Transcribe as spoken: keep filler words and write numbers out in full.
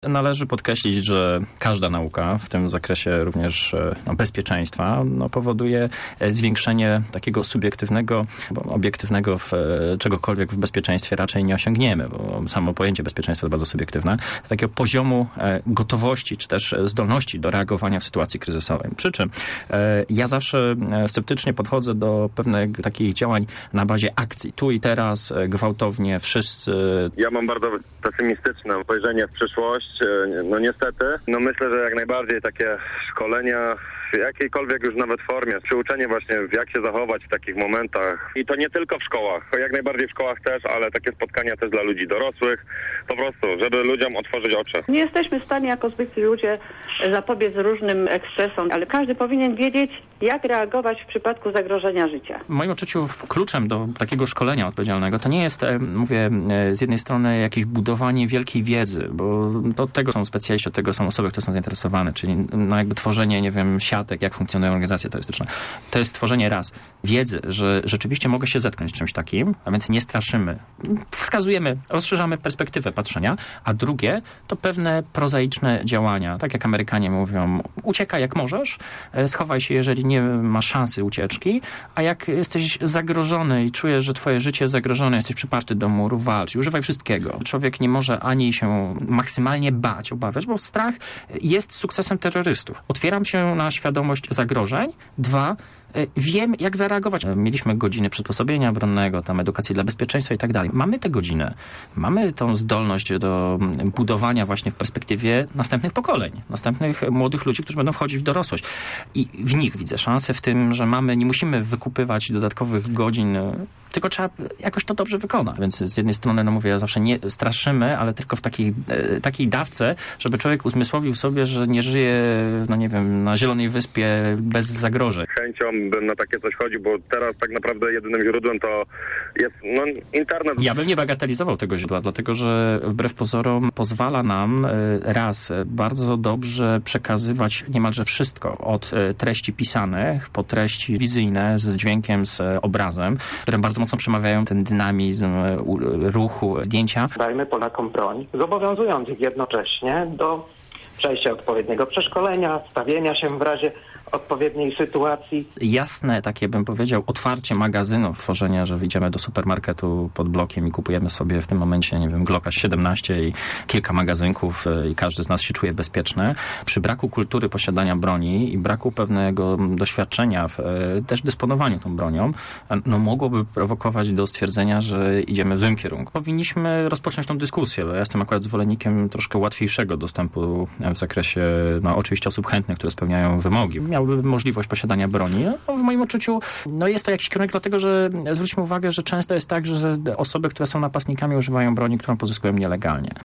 Należy podkreślić, że każda nauka, w tym zakresie również no, bezpieczeństwa, no, powoduje zwiększenie takiego subiektywnego, bo obiektywnego w czegokolwiek w bezpieczeństwie raczej nie osiągniemy, bo samo pojęcie bezpieczeństwa jest bardzo subiektywne, takiego poziomu gotowości, czy też zdolności do reagowania w sytuacji kryzysowej. Przy czym ja zawsze sceptycznie podchodzę do pewnych takich działań na bazie akcji. Tu i teraz, gwałtownie, wszyscy. Ja mam bardzo pesymistyczne spojrzenie w przyszłość. No niestety, no myślę, że jak najbardziej takie szkolenia w jakiejkolwiek już nawet formie, przyuczenie właśnie jak się zachować w takich momentach i to nie tylko w szkołach, jak najbardziej w szkołach też, ale takie spotkania też dla ludzi dorosłych, po prostu, żeby ludziom otworzyć oczy. Nie jesteśmy w stanie jako zwykli ludzie zapobiec różnym ekscesom, ale każdy powinien wiedzieć, jak reagować w przypadku zagrożenia życia. W moim odczuciu kluczem do takiego szkolenia odpowiedzialnego to nie jest, mówię, z jednej strony jakieś budowanie wielkiej wiedzy, bo do tego są specjaliści, od tego są osoby, które są zainteresowane, czyli no jakby tworzenie, nie wiem, siatek, jak funkcjonują organizacje terrorystyczne. To jest tworzenie raz wiedzy, że rzeczywiście mogę się zetknąć z czymś takim, a więc nie straszymy. Wskazujemy, rozszerzamy perspektywę patrzenia, a drugie to pewne prozaiczne działania. Tak jak Amerykanie mówią, uciekaj jak możesz, schowaj się, jeżeli nie ma szansy ucieczki, a jak jesteś zagrożony i czujesz, że twoje życie jest zagrożone, jesteś przyparty do muru, walcz i używaj wszystkiego. Człowiek nie może ani się maksymalnie bać, obawiać, bo strach jest sukcesem terrorystów. Otwieram się na świadomość zagrożeń. Dwa, wiem, jak zareagować. Mieliśmy godziny przysposobienia obronnego, tam edukacji dla bezpieczeństwa i tak dalej. Mamy tę godzinę. Mamy tą zdolność do budowania właśnie w perspektywie następnych pokoleń, następnych młodych ludzi, którzy będą wchodzić w dorosłość. I w nich widzę szansę w tym, że mamy, nie musimy wykupywać dodatkowych godzin, tylko trzeba jakoś to dobrze wykonać. Więc z jednej strony, no mówię, zawsze nie straszymy, ale tylko w takiej, takiej dawce, żeby człowiek uzmysłowił sobie, że nie żyje, no nie wiem, na Zielonej Wyspie bez zagrożeń. Chęcią bym na takie coś chodził, bo teraz tak naprawdę jedynym źródłem to jest no, internet. Ja bym nie bagatelizował tego źródła, dlatego że wbrew pozorom pozwala nam raz bardzo dobrze przekazywać niemalże wszystko, od treści pisanych po treści wizyjne z dźwiękiem, z obrazem, które bardzo mocno przemawiają ten dynamizm ruchu, zdjęcia. Dajmy Polakom broń, zobowiązując ich jednocześnie do przejścia odpowiedniego przeszkolenia, stawienia się w razie odpowiedniej sytuacji. Jasne, takie bym powiedział, otwarcie magazynów, tworzenie, że idziemy do supermarketu pod blokiem i kupujemy sobie w tym momencie, nie wiem, Glocka siedemnaście i kilka magazynków i każdy z nas się czuje bezpieczny. Przy braku kultury posiadania broni i braku pewnego doświadczenia w też dysponowaniu tą bronią, no mogłoby prowokować do stwierdzenia, że idziemy w złym kierunku. Powinniśmy rozpocząć tą dyskusję, bo ja jestem akurat zwolennikiem troszkę łatwiejszego dostępu w zakresie, no oczywiście osób chętnych, które spełniają wymogi. Miałby możliwość posiadania broni. No, w moim odczuciu no jest to jakiś kierunek, dlatego że zwróćmy uwagę, że często jest tak, że osoby, które są napastnikami, używają broni, którą pozyskują nielegalnie.